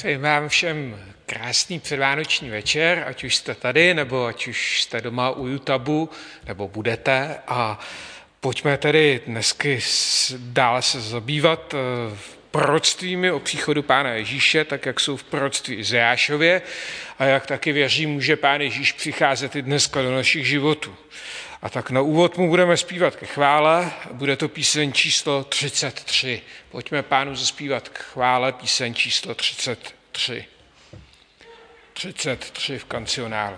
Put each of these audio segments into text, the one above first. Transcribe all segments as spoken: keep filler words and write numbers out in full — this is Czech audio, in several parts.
Přeji vám všem krásný předvánoční večer, ať už jste tady, nebo ať už jste doma u YouTube, nebo budete. A pojďme tedy dnesky dále se zabývat proroctvími o příchodu Pána Ježíše, tak jak jsou v proroctví Izajášově a jak taky věřím, může Pán Ježíš přicházet i dneska do našich životů. A tak na úvod mu budeme zpívat ke chvále, bude to píseň číslo třicet tři. Pojďme Pánu zaspívat k chvále píseň číslo třicet tři. třicet tři v kancionálu.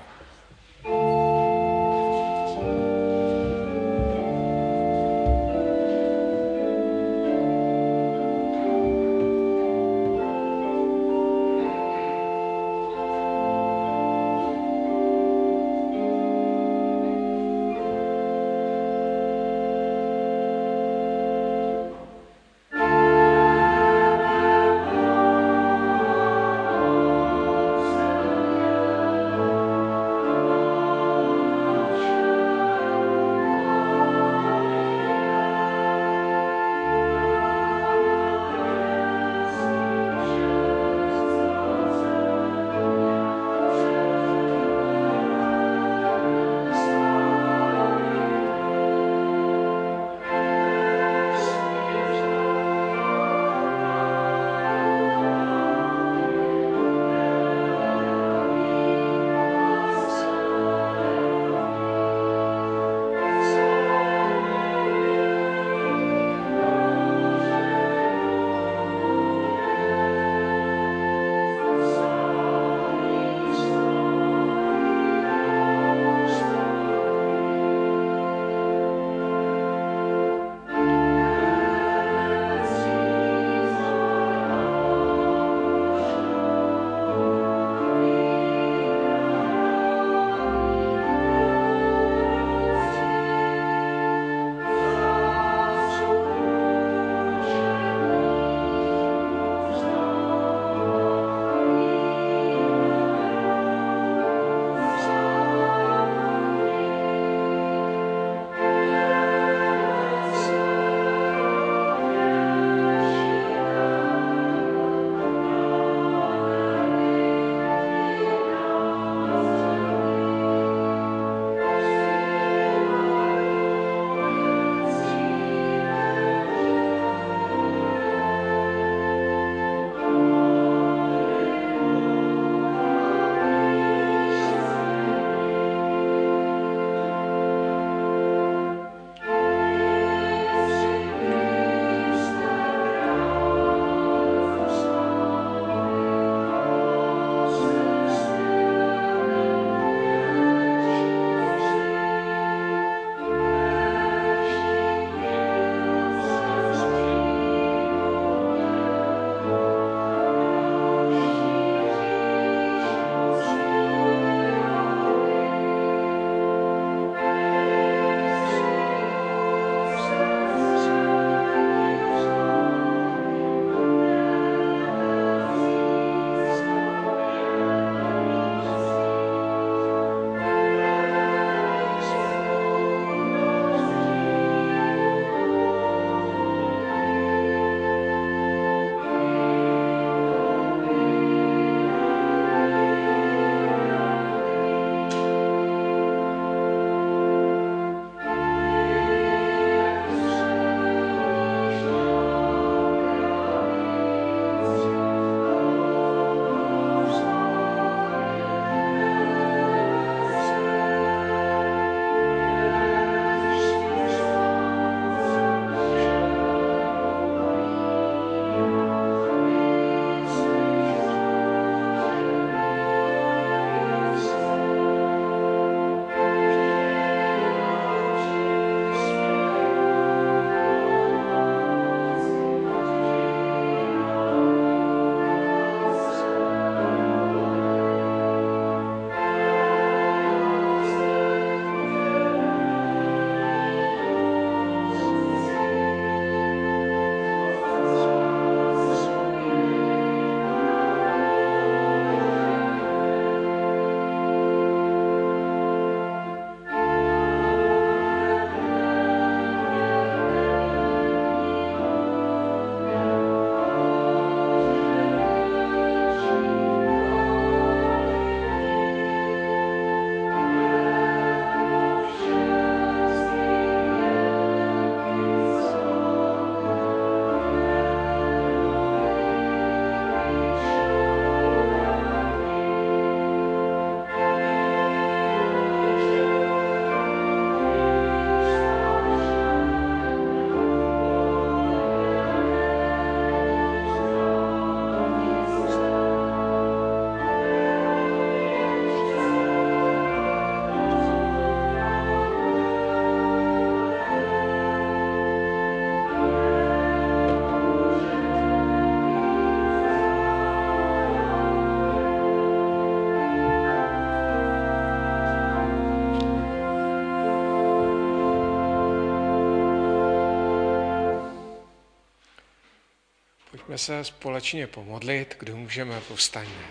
pojďme se společně pomodlit, kdo můžeme, povstaňme.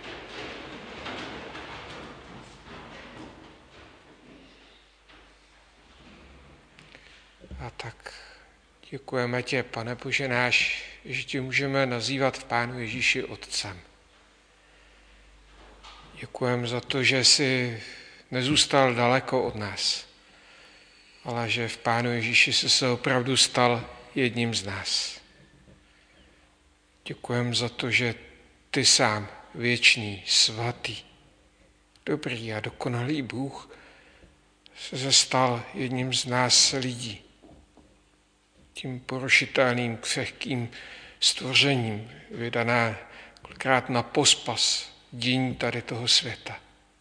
A tak děkujeme tě, Pane Bože náš, že tě můžeme nazývat v Pánu Ježíši Otcem. Děkujeme za to, že jsi nezůstal daleko od nás, ale že v Pánu Ježíši jsi se opravdu stal jedním z nás. Děkujeme za to, že ty sám, věčný, svatý, dobrý a dokonalý Bůh, se stal jedním z nás lidí. Tím porušitelným, křehkým stvořením, vydaná kolikrát na pospas dění tady toho světa.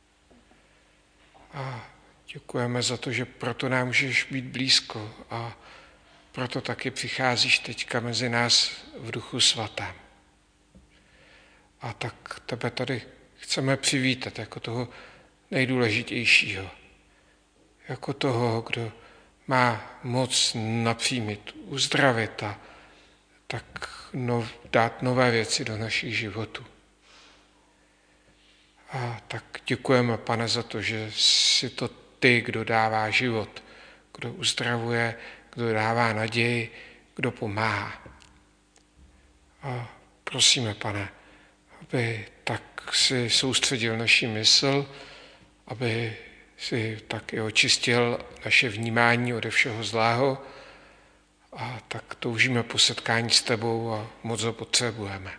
A děkujeme za to, že proto nám můžeš být blízko a proto taky přicházíš teďka mezi nás v Duchu Svatém. A tak tebe tady chceme přivítat jako toho nejdůležitějšího, jako toho, kdo má moc napřímit, uzdravit a tak no, dát nové věci do našich životů. A tak děkujeme, Pane, za to, že jsi to ty, kdo dává život, kdo uzdravuje, kdo dává naději, kdo pomáhá. A prosíme, Pane, aby tak si soustředil naši mysl, aby si tak i očistil naše vnímání ode všeho zlého a tak toužíme po setkání s tebou a moc ho potřebujeme.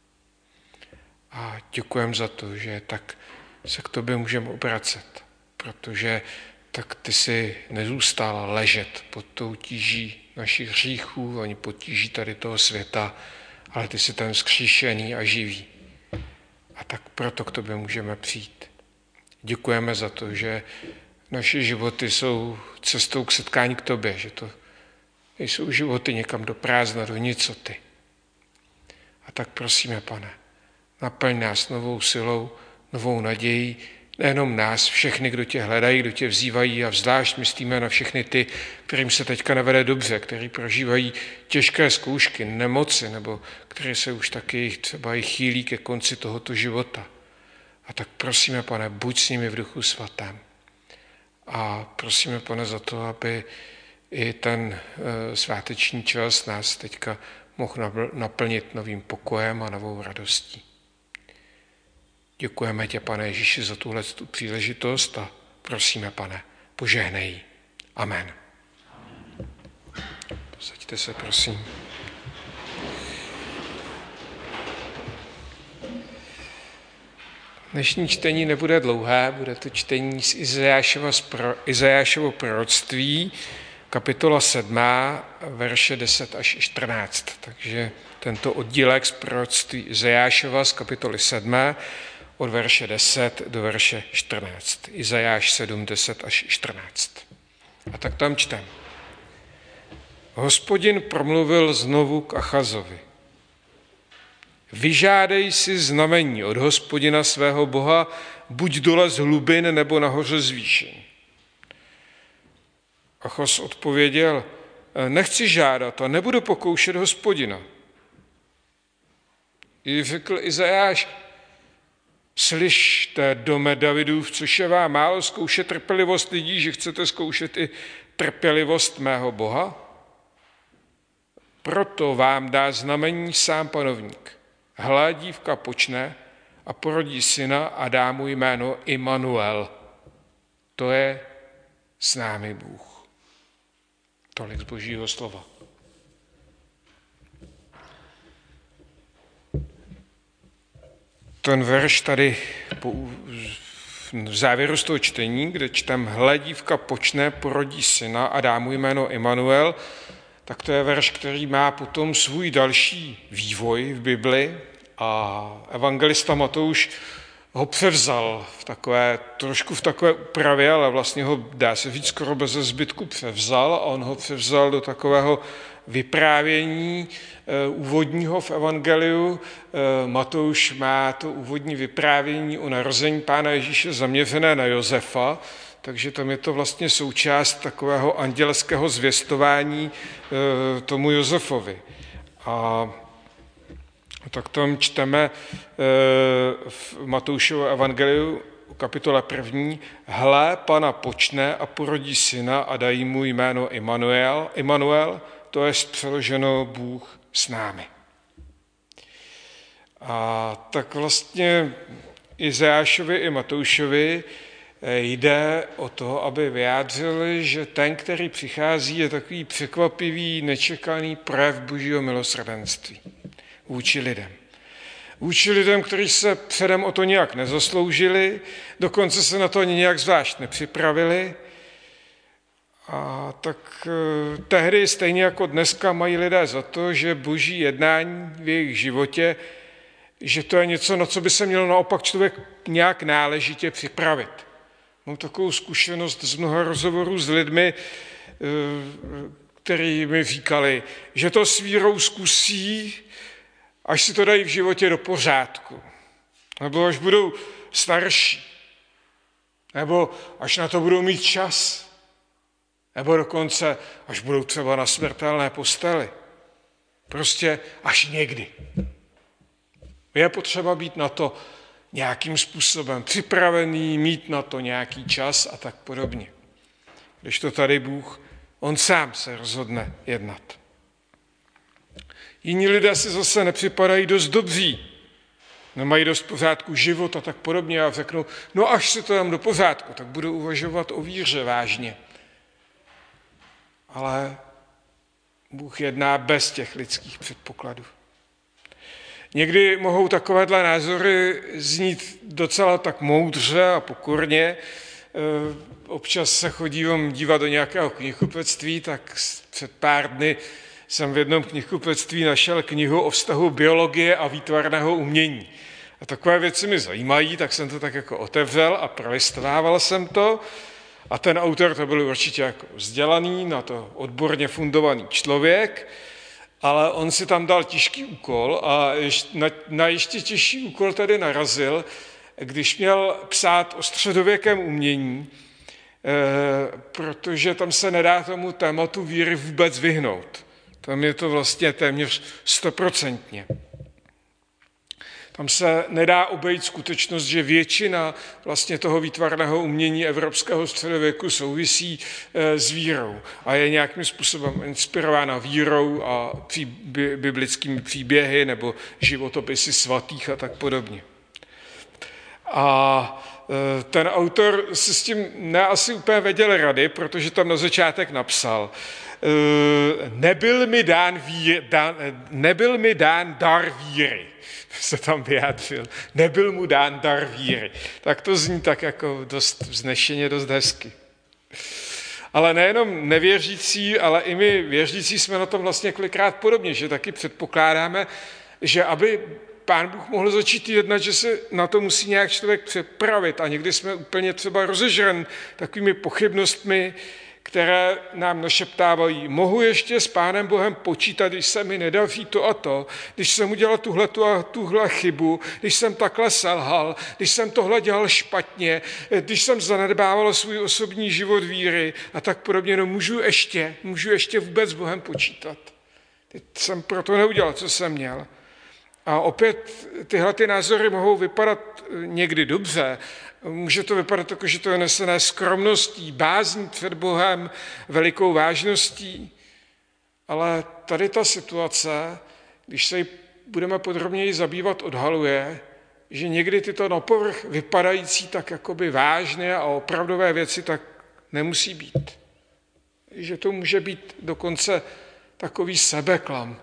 A děkujeme za to, že tak se k tobě můžeme obracet, protože tak ty si nezůstal ležet pod tou tíží našich hříchů, ani pod tíží tady toho světa, ale ty jsi ten vzkříšený a živý. A tak proto k tobě můžeme přijít. Děkujeme za to, že naše životy jsou cestou k setkání k tobě, že to nejsou životy někam do prázdna, do nicoty. A tak prosíme, Pane, naplň nás novou silou, novou nadějí, nejenom nás, všechny, kdo tě hledají, kdo tě vzývají a zvlášť myslíme na všechny ty, kterým se teďka nevede dobře, kteří prožívají těžké zkoušky, nemoci, nebo které se už taky třeba i chýlí ke konci tohoto života. A tak prosíme, Pane, buď s nimi v Duchu Svatém. A prosíme, Pane, za to, aby i ten sváteční čas nás teďka mohl naplnit novým pokojem a novou radostí. Děkujeme tě, Pane Ježíši, za tuhle tu příležitost a prosíme, Pane, požehnej. Amen. Posaďte se, prosím. Dnešní čtení nebude dlouhé, bude to čtení z Izajášova, Izajášovo proroctví, kapitola sedmá, verše deset až čtrnáct. Takže tento oddílek z proroctví Izajášova z kapitoly sedmé od verše deset do verše čtrnáct. Izajáš sedm, deset až čtrnáct. A tak tam čtem. Hospodin promluvil znovu k Achazovi. Vyžádej si znamení od Hospodina svého Boha, buď dole z hlubin, nebo nahoře z výšin. Achaz odpověděl, nechci žádat a nebudu pokoušet Hospodina. I řekl Izajáš, slyšte, dome Davidův, což je vám málo zkoušet trpělivost lidí, že chcete zkoušet i trpělivost mého Boha? Proto vám dá znamení sám panovník. Hle, dívka počne a porodí syna a dá mu jméno Immanuel. To je s námi Bůh. Tolik z Božího slova. Ten verš tady v závěru z toho čtení, kde čtem hle, dívka počne, porodí syna a dá mu jméno Immanuel, tak to je verš, který má potom svůj další vývoj v Bibli a evangelista Matouš ho převzal v takové, trošku v takové úpravě, ale vlastně ho, dá se říct, skoro bez zbytku převzal a on ho převzal do takového vyprávění e, úvodního v evangeliu. E, Matouš má to úvodní vyprávění o narození Pána Ježíše zaměřené na Josefa, takže tam je to vlastně součást takového andělského zvěstování e, tomu Josefovi. A A tak tam čteme v Matoušovu evangeliu kapitole první, hle, Pana počne a porodí syna a dají mu jméno Immanuel, Immanuel, to je přeloženo Bůh s námi. A tak vlastně Izajášovi i Matoušovi jde o to, aby vyjádřili, že ten, který přichází, je takový překvapivý, nečekaný projev Božího milosrdenství vůči lidem. Vůči lidem, kteří se předem o to nějak nezasloužili, dokonce se na to ani nějak zvlášť nepřipravili. A tak tehdy, stejně jako dneska, mají lidé za to, že boží jednání v jejich životě, že to je něco, na co by se měl naopak člověk nějak náležitě připravit. Mám takovou zkušenost z mnoha rozhovorů s lidmi, kteří mi říkali, že to s vírou zkusí, až si to dají v životě do pořádku, nebo až budou starší, nebo až na to budou mít čas, nebo dokonce až budou třeba na smrtelné posteli. Prostě až někdy. Je potřeba být na to nějakým způsobem připravený, mít na to nějaký čas a tak podobně. Když to tady Bůh, on sám se rozhodne jednat. Jiní lidé si zase nepřipadají dost dobří, nemají dost pořádku život a tak podobně a řeknou, no až se to dám do pořádku, tak budu uvažovat o víře vážně. Ale Bůh jedná bez těch lidských předpokladů. Někdy mohou takovéhle názory znít docela tak moudře a pokorně. Občas se chodím dívat do nějakého knihkupectví, tak před pár dny jsem v jednom knihkupectví našel knihu o vztahu biologie a výtvarného umění. A takové věci mi zajímají, tak jsem to tak jako otevřel a prolistával jsem to. A ten autor to byl určitě jako vzdělaný, na to odborně fundovaný člověk, ale on si tam dal těžký úkol a na, na ještě těžší úkol tady narazil, když měl psát o středověkém umění, eh, protože tam se nedá tomu tématu víry vůbec vyhnout. Tam je to vlastně téměř stoprocentně. Tam se nedá obejít skutečnost, že většina vlastně toho výtvarného umění evropského středověku souvisí s vírou a je nějakým způsobem inspirována vírou a pří, bi, biblickými příběhy nebo životopisy svatých a tak podobně. A ten autor si s tím ne asi úplně věděl rady, protože tam na začátek napsal, nebyl mi dán, vír, dán, nebyl mi dán dar víry, se tam vyjádřil, nebyl mu dán dar víry. Tak to zní tak jako dost vznešeně, dost hezky. Ale nejenom nevěřící, ale i my věřící jsme na tom vlastně kolikrát podobně, že taky předpokládáme, že aby Pán Bůh mohl začít jednat, že se na to musí nějak člověk připravit a někdy jsme úplně třeba rozežren takovými pochybnostmi, které nám našeptávají, mohu ještě s Pánem Bohem počítat, když se mi nedaří to a to, když jsem udělal tuhletu a tuhle chybu, když jsem takhle selhal, když jsem tohle dělal špatně, když jsem zanedbával svůj osobní život víry a tak podobně, no můžu ještě, můžu ještě vůbec s Bohem počítat. Teď jsem proto neudělal, co jsem měl. A opět tyhle ty názory mohou vypadat někdy dobře. Může to vypadat jako, že to je nesené skromností, bázní před Bohem, velikou vážností. Ale tady ta situace, když se ji budeme podrobněji zabývat, odhaluje, že někdy tyto na povrch vypadající tak jakoby vážné a opravdové věci tak nemusí být. Že to může být dokonce takový sebeklam.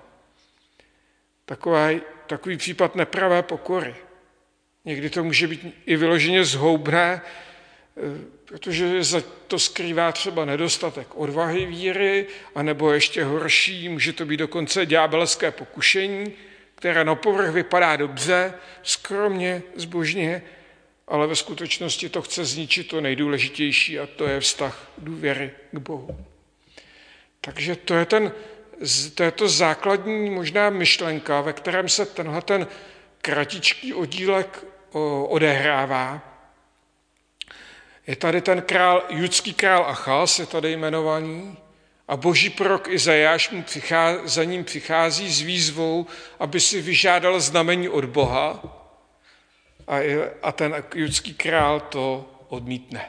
Takový, takový případ nepravé pokory. Někdy to může být i vyloženě zhoubné, protože za to skrývá třeba nedostatek odvahy víry, anebo ještě horší, může to být dokonce ďábelské pokušení, které na povrch vypadá dobře, skromně, zbožně, ale ve skutečnosti to chce zničit to nejdůležitější a to je vztah důvěry k Bohu. Takže to je, ten, to, je to základní možná myšlenka, ve kterém se tenhle ten kratičký oddílek odehrává. Je tady ten král, judský král Achaz, je tady jmenovaný, A boží prorok Izajáš mu přichází, za ním přichází s výzvou, aby si vyžádal znamení od Boha, a, a ten judský král to odmítne.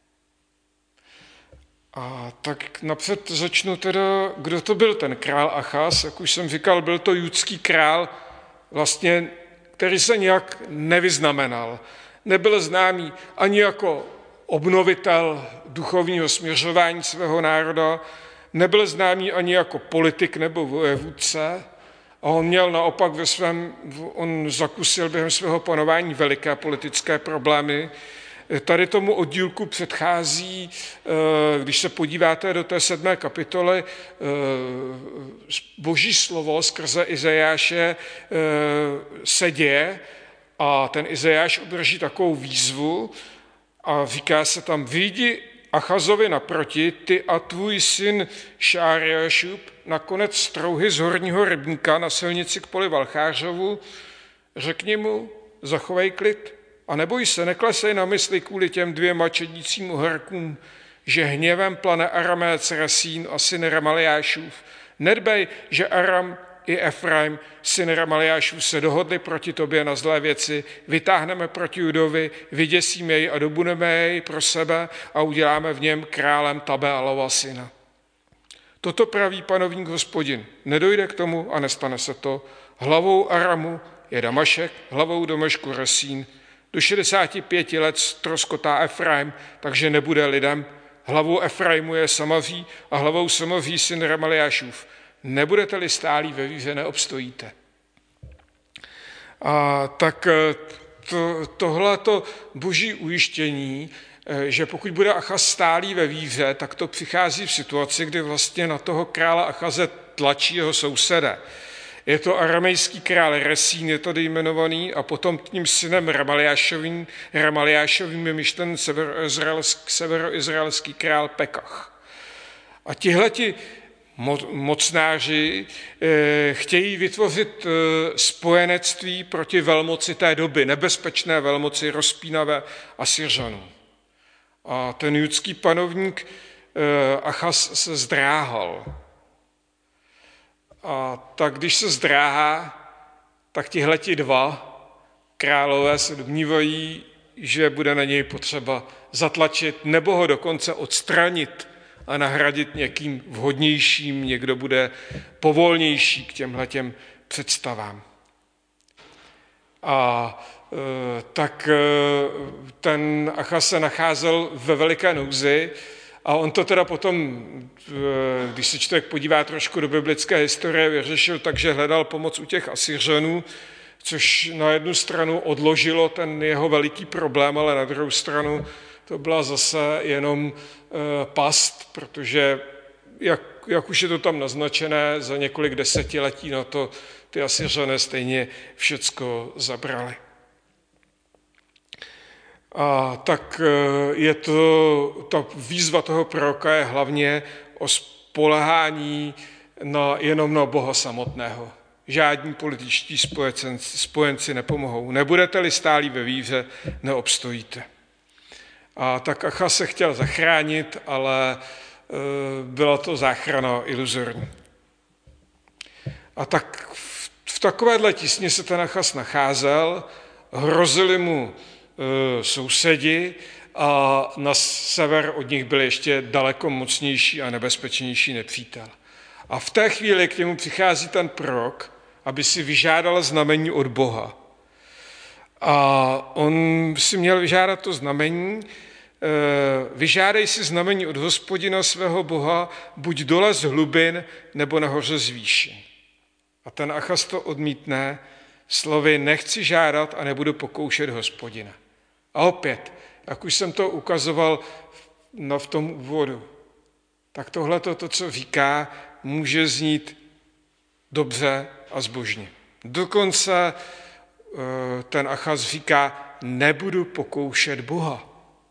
A tak napřed začnu teda, kdo to byl ten král Achaz. Jak už jsem říkal, byl to judský král, vlastně, který se nějak nevyznamenal. Nebyl známý ani jako obnovitel duchovního směřování svého národa, nebyl známý ani jako politik nebo vojevůdce, a on měl naopak ve svém, on zakusil během svého panování veliké politické problémy. Tady tomu oddílku předchází, když se podíváte do té sedmé kapitoly, boží slovo skrze Izajáše se děje a ten Izajáš obdrží takovou výzvu a říká se tam: vyjdi Achazovi naproti, ty a tvůj syn Šáriášub, nakonec strouhy z horního rybníka na silnici k poli Valchářovu, řekni mu, zachovej klid a neboj se, neklesej na mysli kvůli těm dvěma čedícím uherkům, že hněvem plane Aramec Resín a syn Remaliášův. Nedbej, že Aram i Efraim, syn Remaliášův, se dohodli proti tobě na zlé věci, vytáhneme proti Judovi, vyděsíme jej a dobudeme jej pro sebe a uděláme v něm králem Tabealova syna. Toto praví panovník Hospodin. Nedojde k tomu a nestane se to. Hlavou Aramu je Damašek, hlavou Damešku Resín. Do šedesáti pěti let ztroskotá Efraim, takže nebude lidem. Hlavou Efraimu je Samaří a hlavou Samaří syn Remaliášův. Nebudete-li stálí ve víře, neobstojíte. A tak to, tohleto boží ujištění, že pokud bude Achaz stálý ve víře, tak to přichází v situaci, kdy vlastně na toho krále Achaze tlačí jeho souseda. Je to aramejský král Resín, je tady jmenovaný, a potom tím synem Remaliášovým, Remaliášovým je myšlen severoizraelský, severoizraelský král Pekach. A tihleti mocnáři chtějí vytvořit spojenectví proti velmoci té doby, nebezpečné velmoci rozpínavé Asyřanů. A ten judský panovník Achaz se zdráhal. A tak když se zdráhá, tak tihleti dva králové se domnívají, že bude na něj potřeba zatlačit nebo ho dokonce odstranit a nahradit někým vhodnějším, někdo bude povolnější k těmhletěm představám. A e, tak e, ten Achaz se nacházel ve veliké nouzi a on to teda potom, e, když se člověk podívá trošku do biblické historie, vyřešil tak, že hledal pomoc u těch Asyřanů, což na jednu stranu odložilo ten jeho veliký problém, ale na druhou stranu to byla zase jenom past, protože, jak, jak už je to tam naznačené, za několik desetiletí na to ty Asyřané stejně všecko zabrali. A tak je to, ta výzva toho proroka je hlavně o spolehání na, jenom na Boha samotného. Žádní političtí spojenci, spojenci nepomohou. Nebudete-li stálí ve víře, neobstojíte. A tak Achaz se chtěl zachránit, ale e, byla to záchrana iluzorní. A tak v, v takovéhle tísni se ten Achaz nacházel, hrozili mu e, sousedi a na sever od nich byl ještě daleko mocnější a nebezpečnější nepřítel. A v té chvíli k němu přichází ten prorok, aby si vyžádal znamení od Boha. A on si měl vyžádat to znamení, vyžádej si znamení od Hospodina svého Boha, buď dole z hlubin, nebo nahoře z výšin. A ten Achaz to odmítne slovy: nechci žádat a nebudu pokoušet Hospodina. A opět, jak už jsem to ukazoval no, v tom úvodu, tak tohle to, co říká, může znít dobře a zbožně. Dokonce ten Achaz říká: nebudu pokoušet Boha.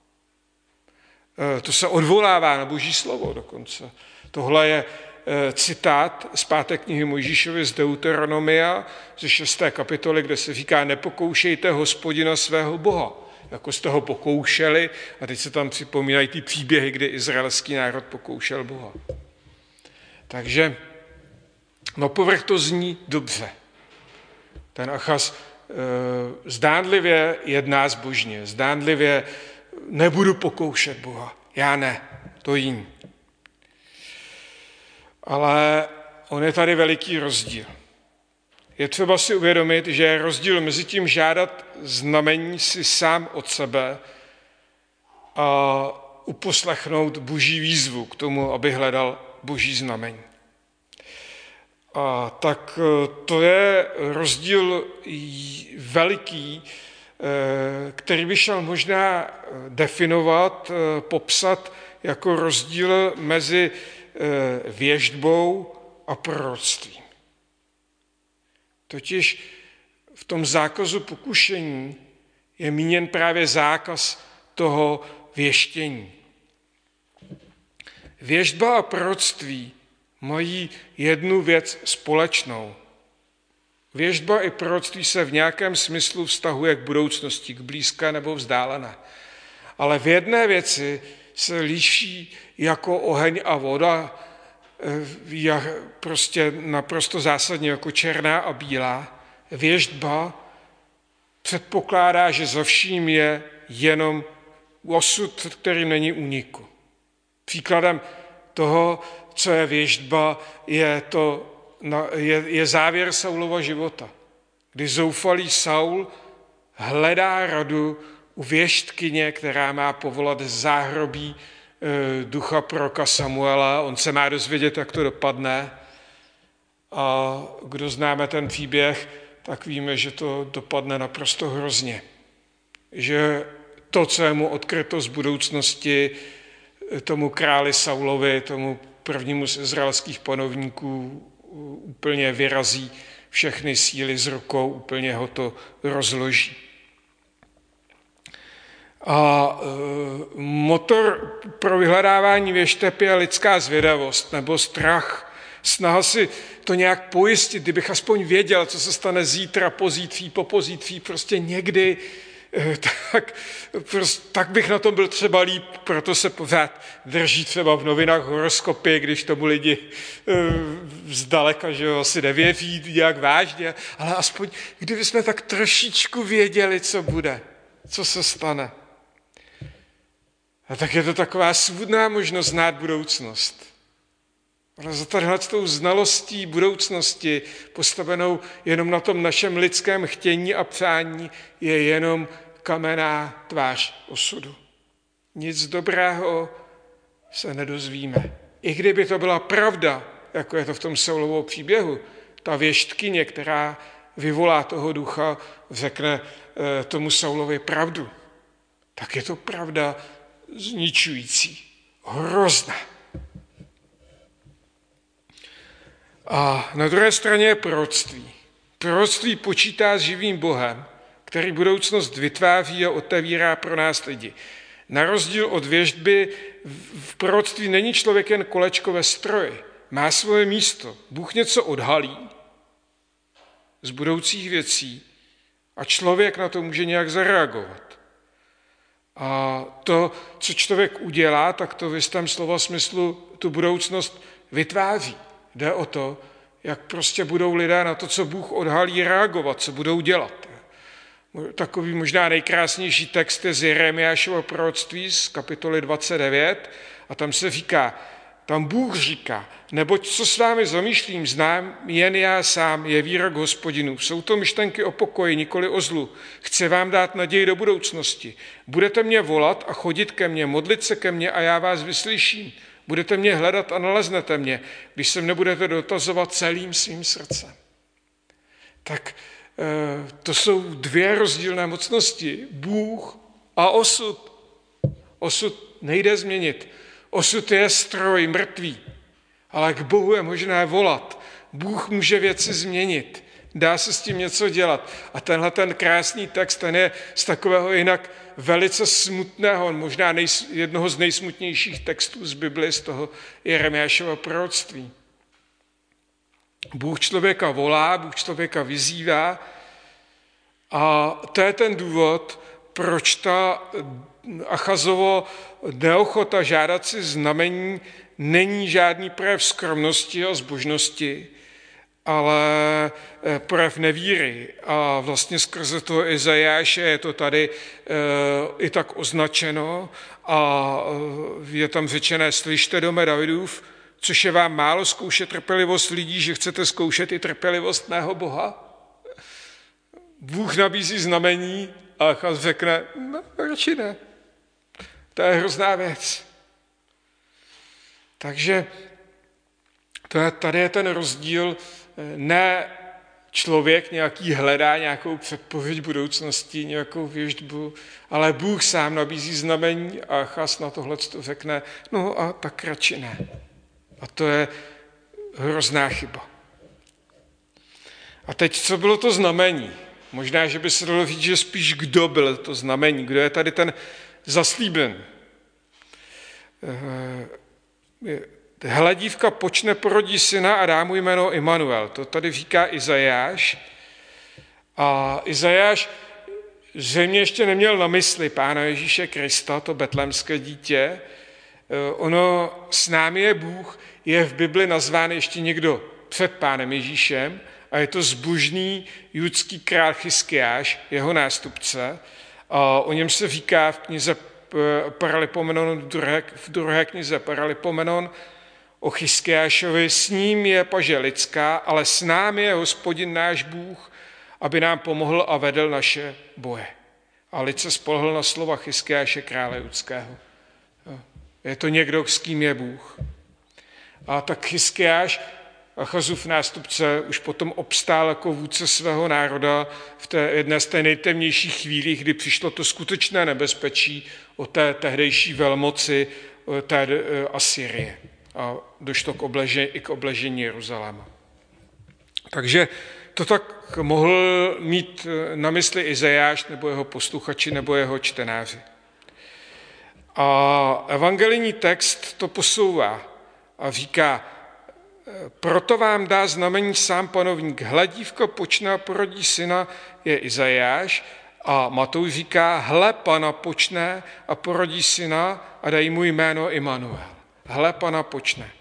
To se odvolává na boží slovo dokonce. Tohle je citát z páté knihy Mojžíšovy z Deuteronomia ze šesté kapitoly, kde se říká: nepokoušejte Hospodina svého Boha. Jako jste ho pokoušeli, a teď se tam připomínají ty příběhy, kdy izraelský národ pokoušel Boha. Takže no povrch to zní dobře. Ten Achaz e, zdánlivě jedná zbožně, zdánlivě nebudu pokoušet Boha. Já ne, to jiní. Ale on je tady veliký rozdíl. Je třeba si uvědomit, že je rozdíl mezi tím žádat znamení si sám od sebe a uposlechnout boží výzvu k tomu, aby hledal boží znamení. A tak to je rozdíl veliký, který by šel možná definovat, popsat jako rozdíl mezi věštbou a proroctvím. Totiž v tom zákazu pokušení je míněn právě zákaz toho věštění. Věštba a proroctví mají jednu věc společnou. Věštba i proroctví se v nějakém smyslu vztahuje k budoucnosti, k blízké nebo vzdálené. Ale v jedné věci se liší jako oheň a voda, prostě naprosto zásadně jako černá a bílá. Věštba předpokládá, že za vším je jenom osud, který není úniku. Příkladem toho, co je věštba, je, to, je, je závěr Saulova života, kdy zoufalý Saul hledá radu u věštkyně, která má povolat z záhrobí e, ducha proroka Samuela. On se má dozvědět, jak to dopadne. A kdo známe ten příběh, tak víme, že to dopadne naprosto hrozně. Že to, co je mu odkryto z budoucnosti, tomu králi Saulovi, tomu prvnímu z izraelských panovníků, úplně vyrazí všechny síly z rukou, úplně ho to rozloží. A e, motor pro vyhledávání věšteb je lidská zvědavost nebo strach, snaha si to nějak pojistit, kdybych aspoň věděl, co se stane zítra, pozítří, popozítří, prostě někdy, tak, prostě, tak bych na tom byl třeba líp, proto se pořád drží třeba v novinách horoskopy, když tomu lidi zdaleka, že jo, asi nevěří nějak vážně, ale aspoň kdyby jsme tak trošičku věděli, co bude, co se stane. A tak je to taková svůdná možnost znát budoucnost. Ale za tato znalostí budoucnosti, postavenou jenom na tom našem lidském chtění a přání, je jenom kamenná tvář osudu. Nic dobrého se nedozvíme. I kdyby to byla pravda, jako je to v tom Saulovově příběhu, ta věštkyně, která vyvolá toho ducha, řekne tomu Saulovi pravdu, tak je to pravda zničující, hrozná. A na druhé straně je proroctví. Proroctví počítá s živým Bohem, který budoucnost vytváří a otevírá pro nás lidi. Na rozdíl od věštby v proroctví není člověk jen kolečko ve stroji. Má svoje místo. Bůh něco odhalí z budoucích věcí a člověk na to může nějak zareagovat. A to, co člověk udělá, tak to v jistém slova smyslu tu budoucnost vytváří. Jde o to, jak prostě budou lidé na to, co Bůh odhalí, reagovat, co budou dělat. Takový možná nejkrásnější text je z Jeremiášova proroctví z kapitoly dvacet devět a tam se říká, tam Bůh říká, neboť co s vámi zamýšlím, znám jen já sám, je výrok Hospodinu. Jsou to myšlenky o pokoji, nikoli o zlu. Chci vám dát naději do budoucnosti. Budete mě volat a chodit ke mně, modlit se ke mně a já vás vyslyším. Budete mě hledat a naleznete mě, když se mne budete dotazovat celým svým srdcem. Tak to jsou dvě rozdílné mocnosti. Bůh a osud. Osud nejde změnit. Osud je stroj mrtvý, ale k Bohu je možné volat. Bůh může věci změnit. Dá se s tím něco dělat. A tenhle ten krásný text, ten je z takového jinak velice smutného, možná nej, jednoho z nejsmutnějších textů z Bible, z toho Jeremiášova proroctví. Bůh člověka volá, Bůh člověka vyzývá a to je ten důvod, proč ta Achazovo neochota žádat si znamení není žádný projev skromnosti a zbožnosti, ale projev nevíry. A vlastně skrze toho Izajáše je to tady i tak označeno a je tam řečené: slyšte, dome Davidův, což je vám málo zkoušet trpělivost lidí, že chcete zkoušet i trpělivost mého Boha? Bůh nabízí znamení a Achaz řekne: no, radši ne. To je hrozná věc. Takže to je, tady je ten rozdíl. Ne člověk nějaký hledá nějakou předpověď budoucnosti, nějakou věštbu, ale Bůh sám nabízí znamení a Achaz na tohle řekne: no a tak radši ne. A to je hrozná chyba. A teď, co bylo to znamení? Možná, že by se dalo říct, že spíš kdo byl to znamení, kdo je tady ten zaslíben. Hle, dívka počne, porodí syna a dá mu jméno Immanuel. To tady říká Izajáš. A Izajáš zřejmě ještě neměl na mysli Pána Ježíše Krista, to betlémské dítě. Ono s námi je Bůh, je v Bibli nazván ještě někdo před Pánem Ježíšem a je to zbožný judský král Chiskiáš, jeho nástupce. A o něm se říká v knize Paralipomenon, v druhé, v druhé knize Paralipomenon o Chiskiášovi: s ním je paže lidská, ale s námi je Hospodin náš Bůh, aby nám pomohl a vedl naše boje. A lid se spolehl na slova Chiskiáše krále judského. Je to někdo, s kým je Bůh. A tak Chiskiáš, Achazův nástupce, už potom obstál jako vůdce svého národa v té jedné z té nejtemnějších chvílí, kdy přišlo to skutečné nebezpečí o té tehdejší velmoci té Asyrie. A došlo k obležení, i k obležení Jeruzaléma. Takže to tak mohl mít na mysli Izajáš nebo jeho posluchači nebo jeho čtenáři. A evangelijní text to posouvá a říká: proto vám dá znamení sám panovník. Hle, dívka počne a porodí syna, je Izajáš. A Matouš říká: hle, pana počne a porodí syna a dají mu jméno Immanuel. Hle, pana počne.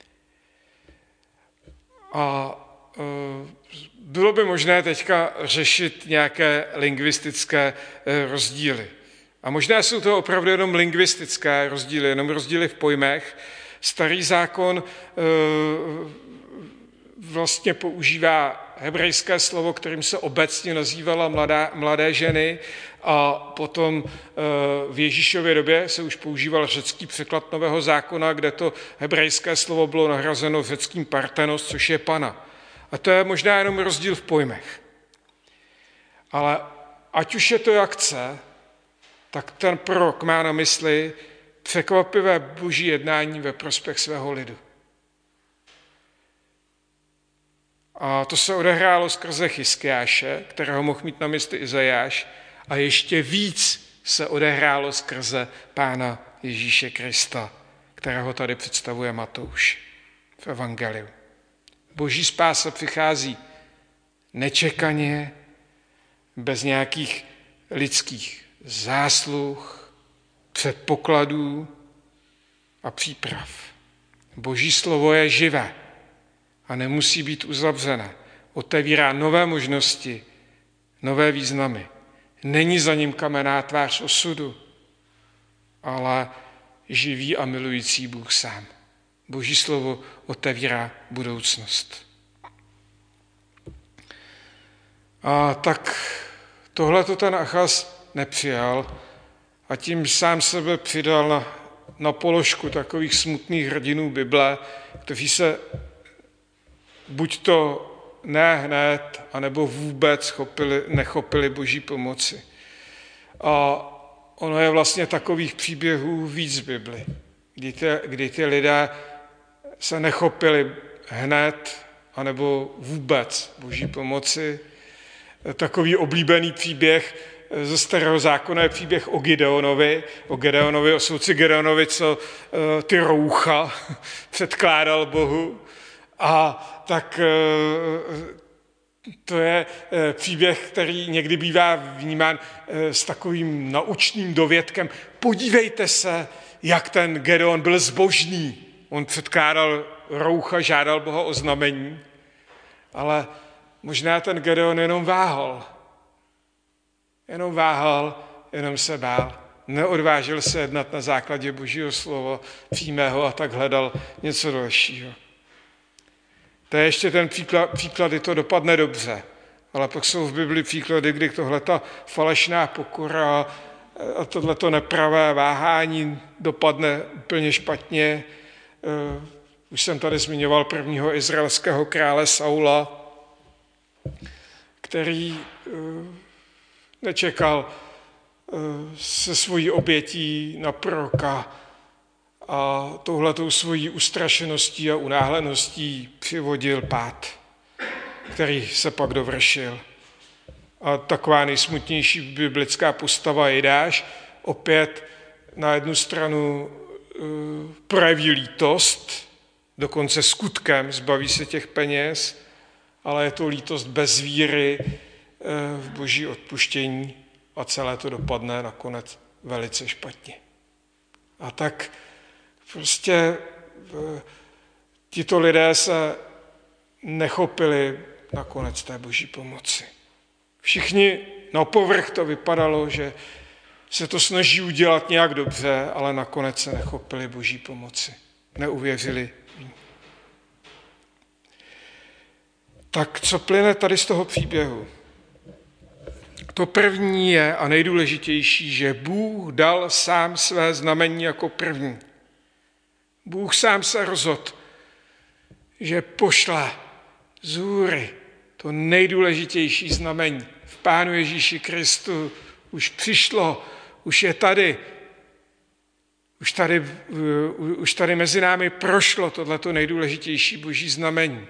A e, bylo by možné teďka řešit nějaké lingvistické e, rozdíly. A možná jsou to opravdu jenom lingvistické rozdíly, jenom rozdíly v pojmech. Starý zákon e, vlastně používá hebrejské slovo, kterým se obecně nazývala mladá, mladé ženy, a potom v Ježíšově době se už používal řecký překlad Nového zákona, kde to hebrejské slovo bylo nahrazeno řeckým partenos, což je pana. A to je možná jenom rozdíl v pojmech. Ale ať už je to jak chce, tak ten prorok má na mysli překvapivé boží jednání ve prospěch svého lidu. A to se odehrálo skrze Chiskiáše, kterého mohl mít na mysli Izajáš, a ještě víc se odehrálo skrze Pána Ježíše Krista, kterého tady představuje Matouš v evangeliu. Boží spása přichází nečekaně, bez nějakých lidských zásluh, předpokladů a příprav. Boží slovo je živé a nemusí být uzavřené. Otevírá nové možnosti, nové významy. Není za ním kamenná tvář osudu, ale živý a milující Bůh sám. Boží slovo otevírá budoucnost. A tak tohle to ten Achaz nepřijal a tím sám sebe přidal na, na položku takových smutných hrdinů Bible, kteří se buď to ne hned, anebo vůbec chopili, nechopili boží pomoci. A ono je vlastně takových příběhů víc v Bibli, kdy ty, kdy ty lidé se nechopili hned, anebo vůbec boží pomoci. Takový oblíbený příběh ze Starého zákona je příběh o Gideonovi, o Gedeonovi, o soudci Gedeonovi, co uh, ty roucha předkládal Bohu. A tak uh, To je příběh, který někdy bývá vnímán s takovým naučným dovědkem. Podívejte se, jak ten Gedeon byl zbožný. On předkládal roucha, žádal Boha o znamení, ale možná ten Gedeon jenom váhal. Jenom váhal, jenom se bál. Neodvážil se jednat na základě Božího slova přímého a tak hledal něco dalšího. To je ještě ten příklad, příklady, to dopadne dobře. Ale pak jsou v Bibli příklady, kdy tohleta falešná pokora a tohleto nepravé váhání dopadne úplně špatně. Už jsem tady zmiňoval prvního izraelského krále Saula, který nečekal se svojí obětí na proroka a touhletou svojí ustrašeností a unáhleností přivodil pád, který se pak dovršil. A taková nejsmutnější biblická postava Jidáš opět na jednu stranu projeví lítost, dokonce skutkem zbaví se těch peněz, ale je to lítost bez víry v Boží odpuštění a celé to dopadne nakonec velice špatně. A tak prostě tito lidé se nechopili nakonec té Boží pomoci. Všichni na povrch to vypadalo, že se to snaží udělat nějak dobře, ale nakonec se nechopili Boží pomoci. Neuvěřili. Tak co plyne tady z toho příběhu? To první je a nejdůležitější, že Bůh dal sám své znamení jako první. Bůh sám se rozhodl, že pošle z hůry to nejdůležitější znamení. V Pánu Ježíši Kristu už přišlo, už je tady, už tady, už tady mezi námi prošlo tohleto nejdůležitější Boží znamení.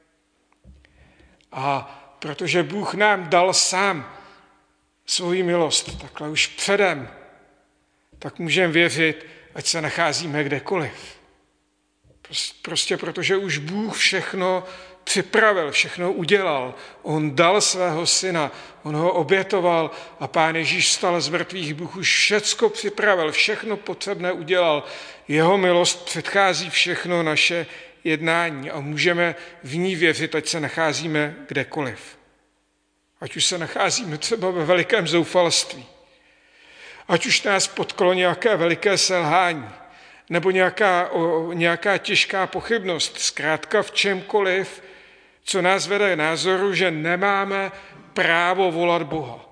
A protože Bůh nám dal sám svoji milost, takhle už předem, tak můžeme věřit, ať se nacházíme kdekoliv. Prostě protože už Bůh všechno připravil, všechno udělal. On dal svého syna, on ho obětoval a Pán Ježíš vstal z mrtvých. Bůh už všecko připravil, všechno potřebné udělal. Jeho milost předchází všechno naše jednání a můžeme v ní věřit, ať se nacházíme kdekoliv. Ať už se nacházíme třeba ve velikém zoufalství, ať už nás potkalo nějaké veliké selhání, nebo nějaká, o, nějaká těžká pochybnost, zkrátka v čemkoliv, co nás vede k názoru, že nemáme právo volat Boha.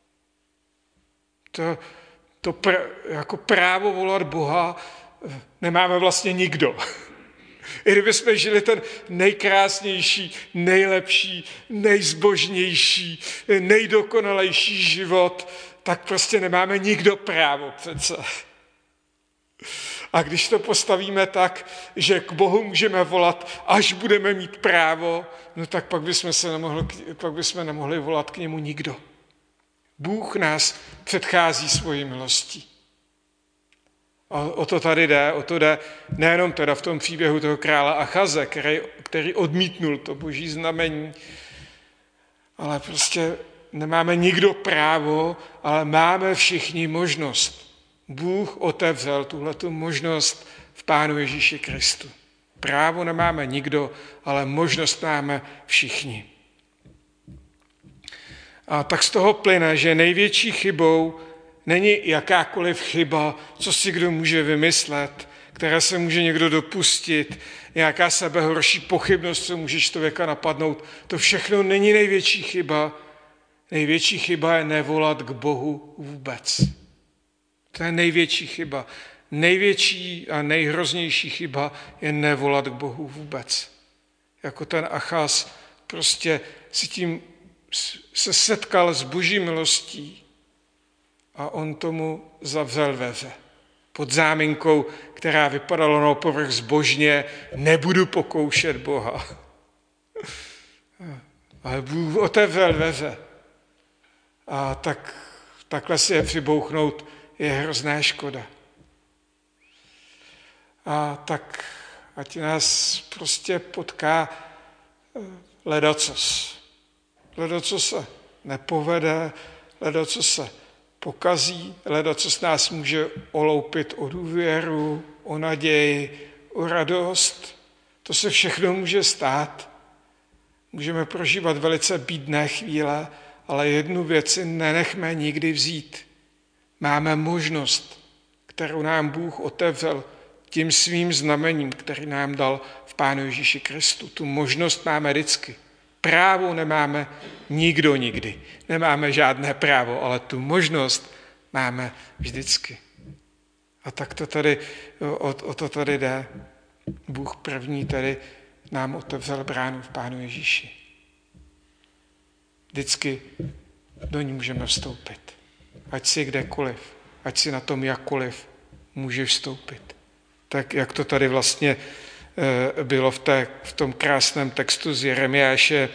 To, to pr, jako právo volat Boha nemáme vlastně nikdo. I kdybychom žili ten nejkrásnější, nejlepší, nejzbožnější, nejdokonalejší život, tak prostě nemáme nikdo právo přece. A když to postavíme tak, že k Bohu můžeme volat, až budeme mít právo, no tak pak bychom, se nemohli, pak bychom nemohli volat k němu nikdo. Bůh nás předchází svojí milostí. A o to tady jde, o to jde nejenom teda v tom příběhu toho krále Achaze, který, který odmítnul to Boží znamení, ale prostě nemáme nikdo právo, ale máme všichni možnost. Bůh otevřel tuhletu možnost v Pánu Ježíši Kristu. Právo nemáme nikdo, ale možnost máme všichni. A tak z toho plyne, že největší chybou není jakákoliv chyba, co si kdo může vymyslet, které se může někdo dopustit, nějaká sebehorší pochybnost, co může člověka napadnout. To všechno není největší chyba. Největší chyba je nevolat k Bohu vůbec. To je největší chyba. Největší a nejhroznější chyba je nevolat k Bohu vůbec. Jako ten Achaz prostě si tím se setkal s Boží milostí a on tomu zavřel dveře. Pod záminkou, která vypadala na povrch zbožně, nebudu pokoušet Boha. Ale Bůh otevřel dveře. A tak, takhle si je přibouchnout je hrozná škoda. A tak ať nás prostě potká ledacos. Ledo, co se nepovede, ledo, co se pokazí, ledo, co s nás může oloupit o důvěru, o naději, o radost. To se všechno může stát. Můžeme prožívat velice bídné chvíle, ale jednu věc si nenechme nikdy vzít. Máme možnost, kterou nám Bůh otevřel tím svým znamením, který nám dal v Pánu Ježíši Kristu. Tu možnost máme vždycky. Právo nemáme nikdo nikdy. Nemáme žádné právo, ale tu možnost máme vždycky. A tak to tady, o, o to tady jde. Bůh první tady nám otevřel bránu v Pánu Ježíši. Vždycky do ní můžeme vstoupit. Ať si kdekoliv, ať si na tom jakkoliv můžeš vstoupit. Tak jak to tady vlastně bylo v, té, v tom krásném textu z Jeremiáše.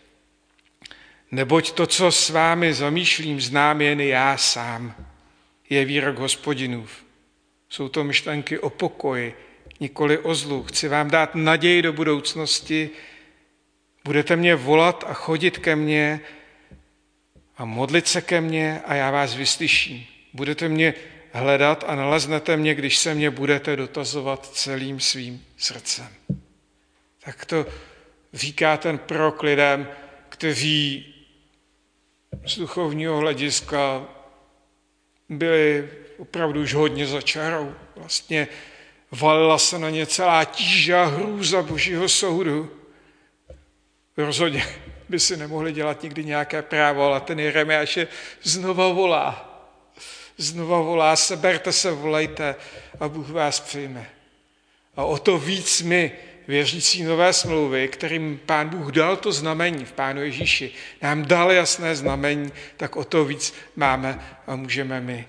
Neboť to, co s vámi zamýšlím, znám jen já sám. Je výrok Hospodinův. Jsou to myšlenky o pokoji, nikoli o zlu. Chci vám dát naději do budoucnosti. Budete mě volat a chodit ke mně a modlit se ke mně a já vás vyslyším. Budete mě hledat a naleznete mě, když se mě budete dotazovat celým svým srdcem. Tak to říká ten prorok lidem, kteří z duchovního hlediska byli opravdu už hodně za čarou. Vlastně valila se na ně celá tíže a hrůza Božího soudu. Rozhodně by si nemohli dělat nikdy nějaké právo, ale ten Jeremiáš je znova volá. Znova volá, seberte se, volejte a Bůh vás přijme. A o to víc my, věřící nové smlouvy, kterým Pán Bůh dal to znamení v Pánu Ježíši, nám dal jasné znamení, tak o to víc máme a můžeme my.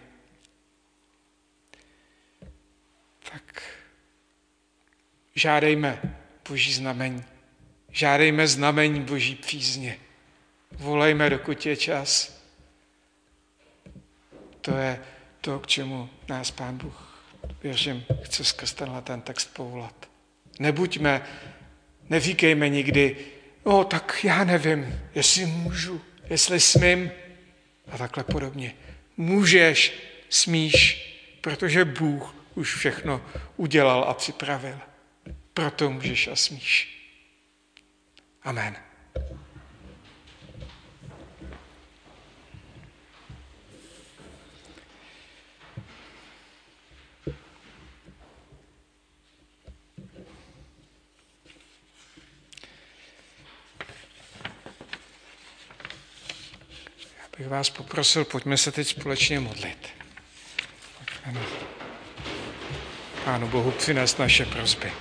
Tak žádejme Boží znamení. Žádejme znamení Boží přízně. Volejme, dokud je čas. To je to, k čemu nás Pán Bůh, věřím, chce skrz tenhle ten text povolat. Nebuďme, neříkejme nikdy, no tak já nevím, jestli můžu, jestli smím a takhle podobně. Můžeš, smíš, protože Bůh už všechno udělal a připravil. Proto můžeš a smíš. Amen. Já bych vás poprosil, pojďme se teď společně modlit. Pojďme Pánu Bohu přinést naše prosby.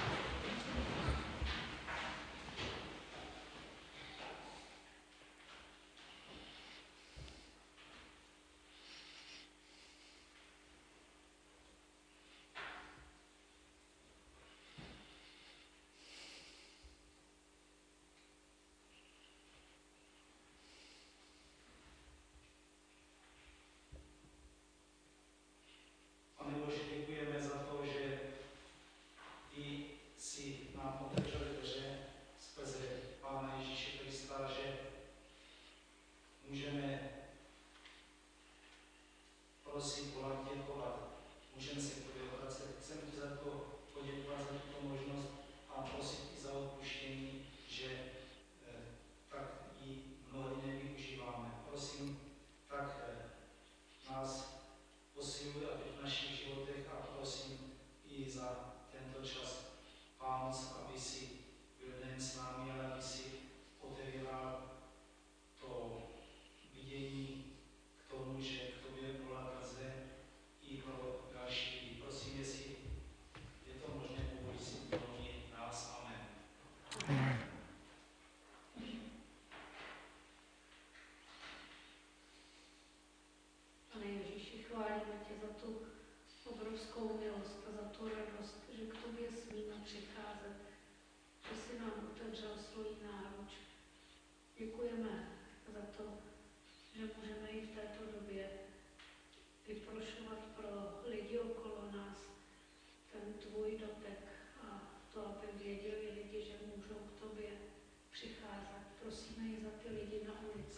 Přicházet. Prosíme i za ty lidi na ulici.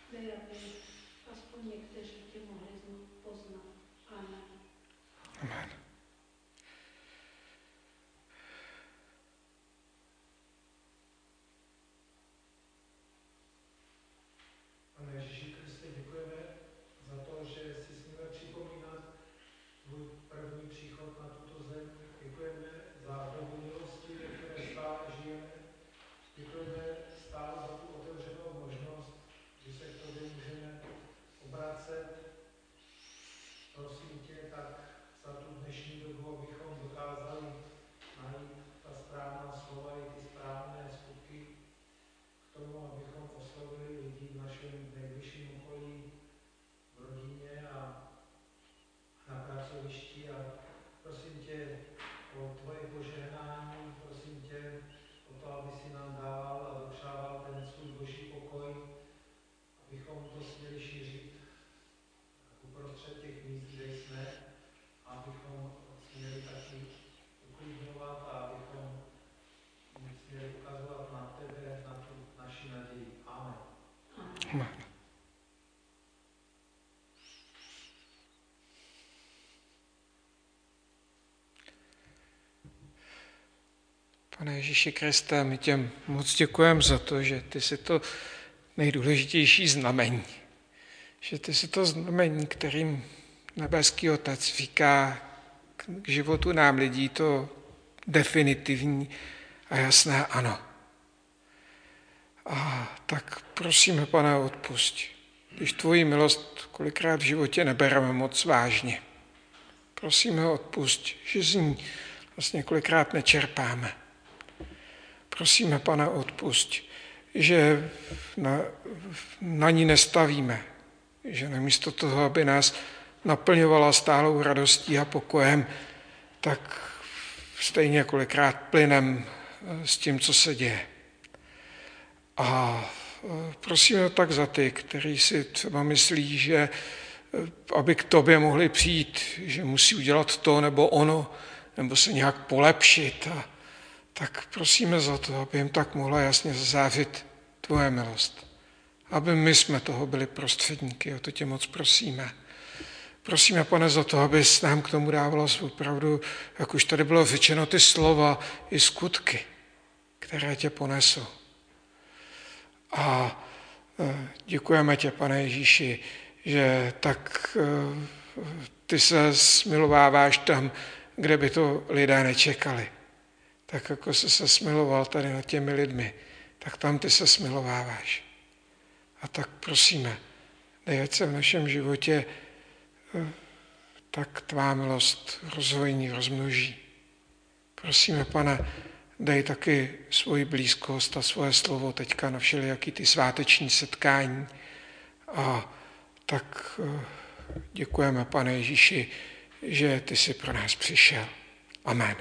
aby aspoň někteří tě mohli poznat. Amen. Amen. Pane Ježíši Kriste, děkujeme za to, že si smíme připomínat tvůj první příchod na tuto zem. Děkujeme za dobu milosti, ve které stále žijeme. Děkujeme stále za tu otevřenou možnost, že se k tobě můžeme obracet. Prosím tě, tak za tu dnešní dobu, abychom dokázali najít ta správná slova i ty správné skutky k tomu, abychom oslovili lidi v našem nejbližším okolí, v rodině a na pracovišti. A prosím tě o tvoje požehnání, prosím tě o to, aby si nám dával a dopřával ten svůj boží pokoj, abychom to směli šířit uprostřed těch míst, kde jsme, abychom směli taky uklidňovat a abychom směli ukazovat na tebe, na tu naši naději. Amen. Amen. Pane Ježíši Kriste, my tě moc děkujeme za to, že ty jsi to nejdůležitější znamení. Že ty jsi to znamení, kterým nebeský Otec říká k životu nám lidí to definitivní a jasné ano. A tak prosíme, Pane, odpusť. Když tvoji milost kolikrát v životě nebereme moc vážně. Prosíme, odpusť, že z ní vlastně kolikrát nečerpáme. Prosíme, Pane, odpusť, že na, na ní nestavíme, že namísto toho, aby nás naplňovala stálou radostí a pokojem, tak stejně kolikrát plynem s tím, co se děje. A prosíme tak za ty, kteří si třeba myslí, že aby k tobě mohli přijít, že musí udělat to nebo ono, nebo se nějak polepšit. A tak prosíme za to, aby jim tak mohla jasně zazářit tvoje milost. Aby my jsme toho byli prostředníky, o to tě moc prosíme. Prosíme, Pane, za to, abys nám k tomu dávala opravdu, jak už tady bylo řečeno, ty slova i skutky, které tě ponesou. A děkujeme tě, Pane Ježíši, že tak ty se smilováváš tam, kde by to lidé nečekali. Tak jako jsi se smiloval tady nad těmi lidmi, tak tam ty se smilováváš. A tak prosíme, dej, ať se v našem životě tak tvá milost rozhojní, rozmnoží. Prosíme, Pane, dej taky svoji blízkost a svoje slovo teďka na všelijaký ty sváteční setkání. A tak děkujeme, Pane Ježíši, že ty jsi pro nás přišel. Amen.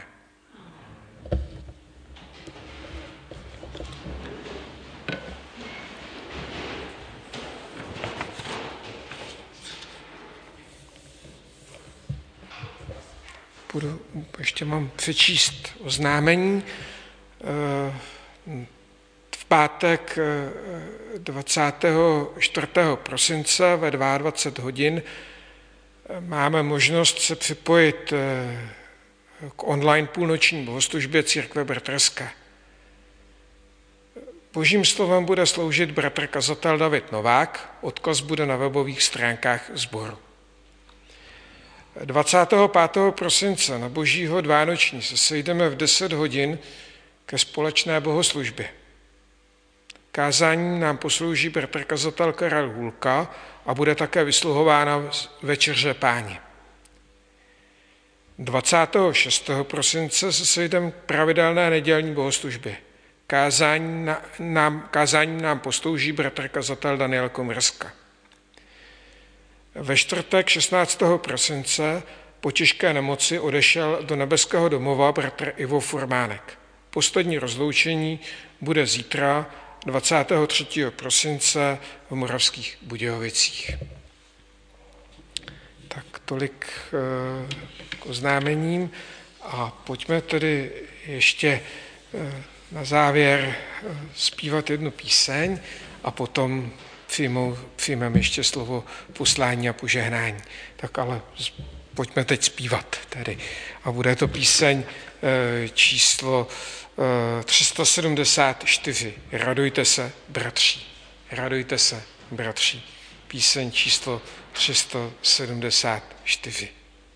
Budu, ještě mám přečíst oznámení. V pátek dvacátého čtvrtého prosince ve dvacet dva hodin máme možnost se připojit k online půlnoční bohoslužbě církve Bratrské. Božím slovem bude sloužit bratr kazatel David Novák, odkaz bude na webových stránkách sboru. dvacátého pátého prosince na Božího dvánoční se sejdeme v deset hodin ke společné bohoslužbě. Kázání nám poslouží bratr kazatel Karel Hůlka a bude také vysluhována večeře Páně. dvacátého šestého prosince se sejdeme k pravidelné nedělní bohoslužbě. Kázání nám, kázání nám poslouží bratr kazatel Daniel Komrska. Ve čtvrtek šestnáctého prosince po těžké nemoci odešel do nebeského domova bratr Ivo Furmánek. Poslední rozloučení bude zítra dvacátého třetího prosince v Moravských Budějovicích. Tak tolik k oznámením a pojďme tedy ještě na závěr zpívat jednu píseň a potom přijmeme ještě slovo poslání a požehnání. Tak ale pojďme teď zpívat tedy. A bude to píseň číslo tři sta sedmdesát čtyři. Radujte se, bratři. Radujte se, bratři. Píseň číslo tři sta sedmdesát čtyři.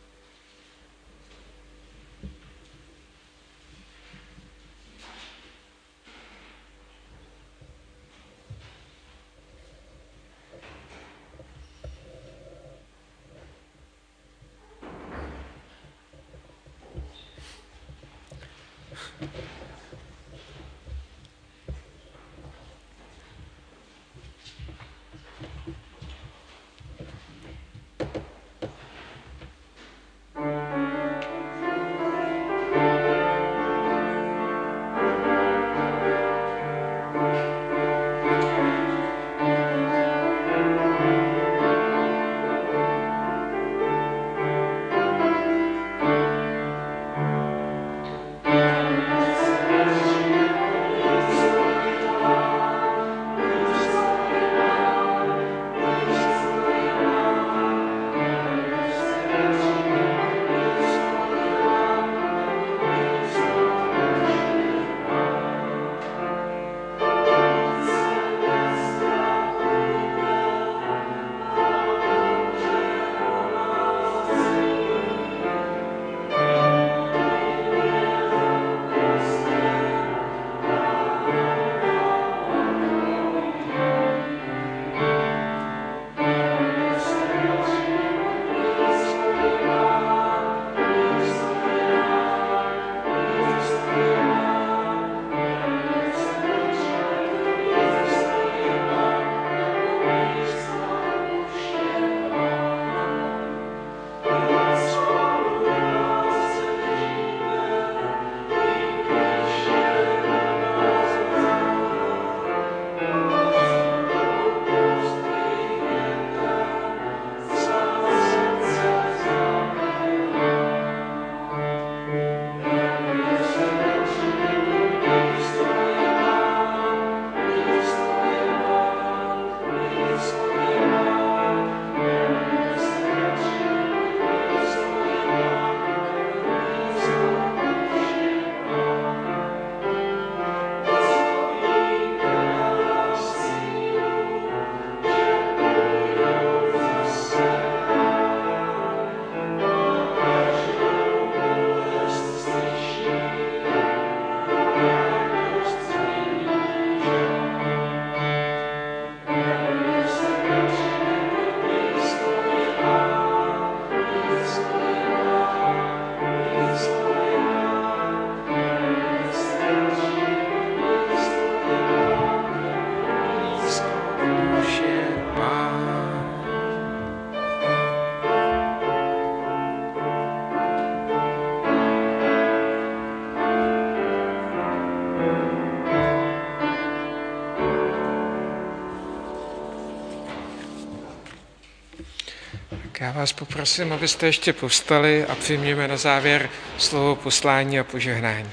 Já vás poprosím, abyste ještě povstali a přijměme na závěr slovo poslání a požehnání.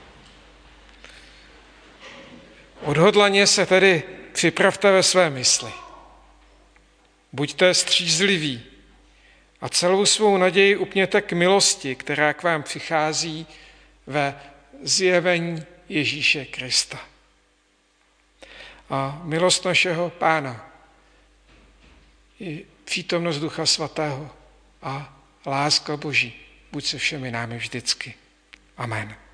Odhodlaně se tedy připravte ve své mysli. Buďte střízliví a celou svou naději upněte k milosti, která k vám přichází ve zjevení Ježíše Krista. A milost našeho Pána, i přítomnost Ducha Svatého a láska Boží buď se všemi námi vždycky. Amen.